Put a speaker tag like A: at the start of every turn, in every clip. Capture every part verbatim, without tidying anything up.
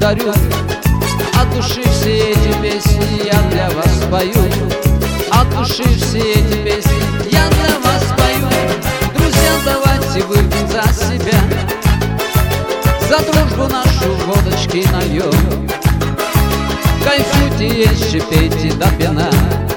A: дарю, от души все эти песни я для вас пою. От души все эти песни я для вас пою. Друзья, давайте выпьем за себя, за дружбу нашу водочки нальем. Кайфуйте, еще пейте до пьяна,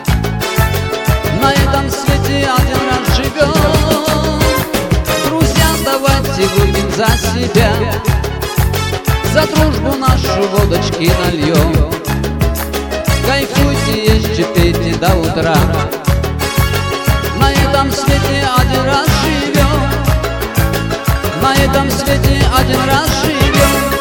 A: на этом свете один раз живем. Друзья, давайте выпьем за себя, за дружбу нашу водочки нальем. Кайфуйте, еще пейте до утра, на этом свете один раз живем. На этом свете один раз живем.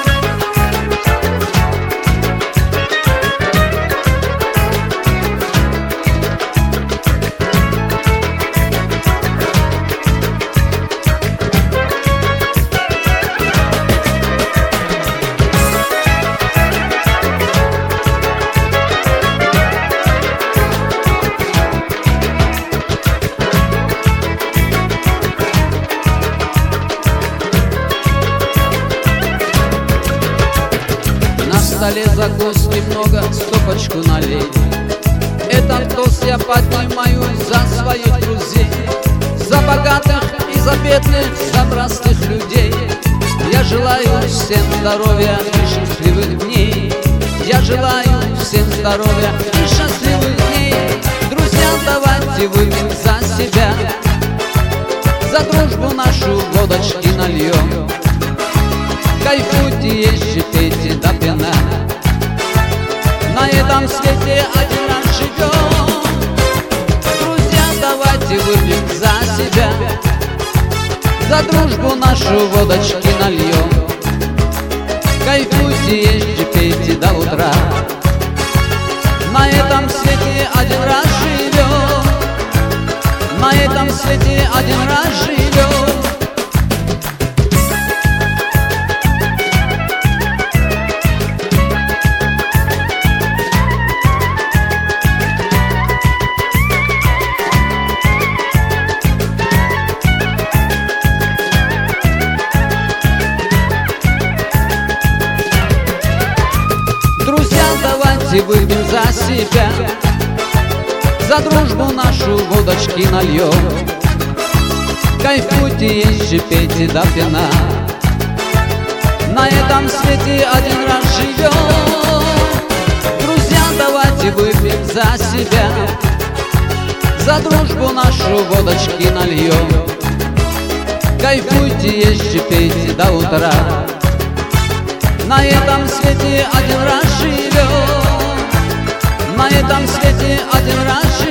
B: На столе закуски много, стопочку налей. Этот тост я поднимаю за своих друзей, за богатых и за бедных, за простых людей. Я желаю всем здоровья и счастливых дней. Я желаю всем здоровья и счастливых дней. Друзья, давайте выпьем за себя, за дружбу нашу водочки нальем. Кайфуйте, еще пейте до пьяна, на этом свете один раз живем. Друзья, давайте выпьем за себя, за дружбу нашу водочки нальем. Кайфуйте, еще пейте до утра, на этом свете один раз живем. На этом свете один раз живем. Давайте выпьем за себя, за дружбу нашу водочки нальем. Кайфуйте, еще пейте до пьяна, на этом свете один раз живем. Друзья, давайте выпьем за себя, за дружбу нашу водочки нальем. Кайфуйте, еще пейте до утра, на этом свете один раз живем. На этом свете один раз живем.